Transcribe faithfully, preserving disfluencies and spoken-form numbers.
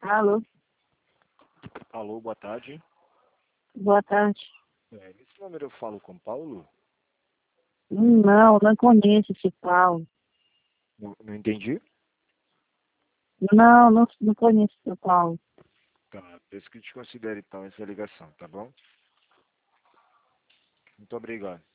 Alô? Alô, boa tarde. Boa tarde. É, nesse número eu falo com Paulo? Hum, Não, não conheço esse Paulo. Não, não entendi? Não, não, não conheço esse Paulo. Tá, peço que te considere então essa ligação, tá bom? Muito obrigado.